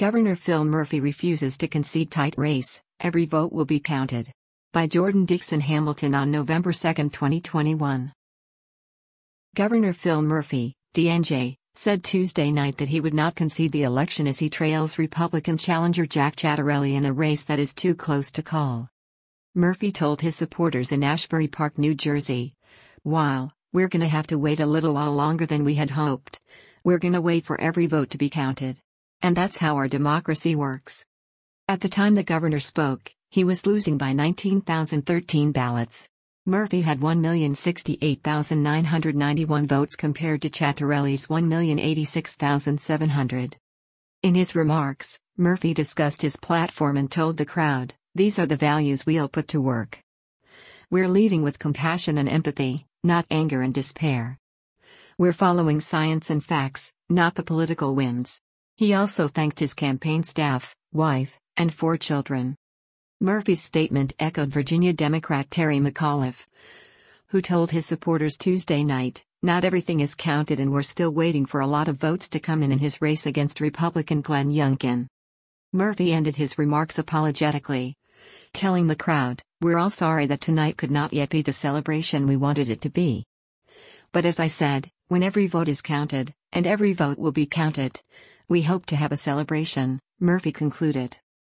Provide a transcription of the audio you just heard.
Governor Phil Murphy refuses to concede tight race, every vote will be counted. By Jordan Dixon Hamilton on November 2, 2021. Governor Phil Murphy, DNJ, said Tuesday night that he would not concede the election as he trails Republican challenger Jack Ciattarelli in a race that is too close to call. Murphy told his supporters in Ashbury Park, New Jersey, "While we're gonna have to wait a little while longer than we had hoped, we're gonna wait for every vote to be counted. And that's how our democracy works." At the time the governor spoke, he was losing by 19,013 ballots. Murphy had 1,068,991 votes compared to Ciattarelli's 1,086,700. In his remarks, Murphy discussed his platform and told the crowd, "These are the values we'll put to work. We're leading with compassion and empathy, not anger and despair. We're following science and facts, not the political whims." He also thanked his campaign staff, wife, and 4 children. Murphy's statement echoed Virginia Democrat Terry McAuliffe, who told his supporters Tuesday night, "Not everything is counted and we're still waiting for a lot of votes to come in his race against Republican Glenn Youngkin." Murphy ended his remarks apologetically, telling the crowd, "We're all sorry that tonight could not yet be the celebration we wanted it to be. But as I said, when every vote is counted, and every vote will be counted, we hope to have a celebration," Murphy concluded.